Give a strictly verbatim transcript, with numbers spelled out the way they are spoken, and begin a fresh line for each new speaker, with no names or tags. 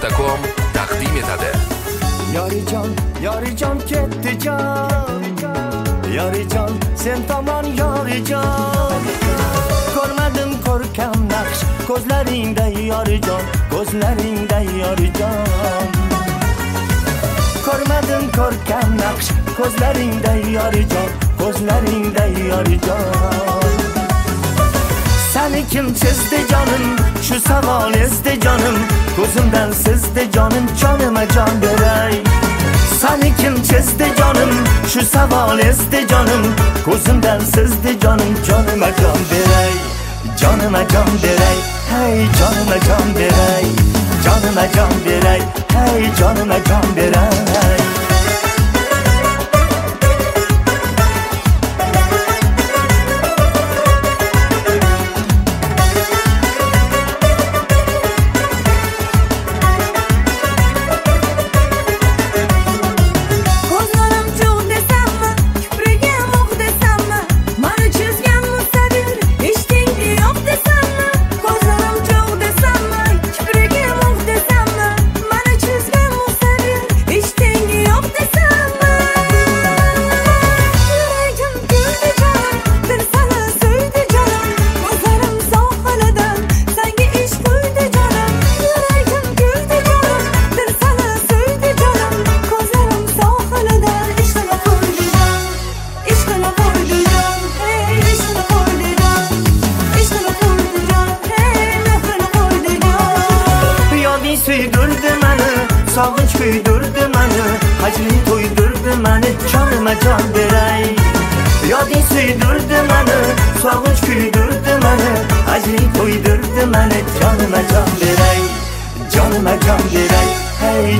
nuqta com taqdim etadi.
Yorijon, yorijon ketdi jon, yorijon sen tomon yorijon. Ko'rmadim ko'rkam naqsh ko'zlaringda yorijon, ko'zlaringda yorijon. Ko'rmadim ko'rkam naqsh ko'zlaringda yorijon, ko'zlaringda yorijon. Seni kim chizdi jonim, shu savol ezdi jonim, ko'zimdan sizdi jonim, jonima jon beray. Seni kim chizdi jonim, shu savol ezdi jonim, ko'zimdan sizdi jonim, jonima jon beray. Jonima jon beray, hey jonima jon beray. Jonima jon beray, hey jonima jon beray. Süydürdü məni, sağınç küydürdü məni, hacli toydurdu məni, canıma can beray. Yadin süydürdü məni, sağınç küydürdü məni, hacli toydurdu məni, canıma can beray. Canıma can beray, hey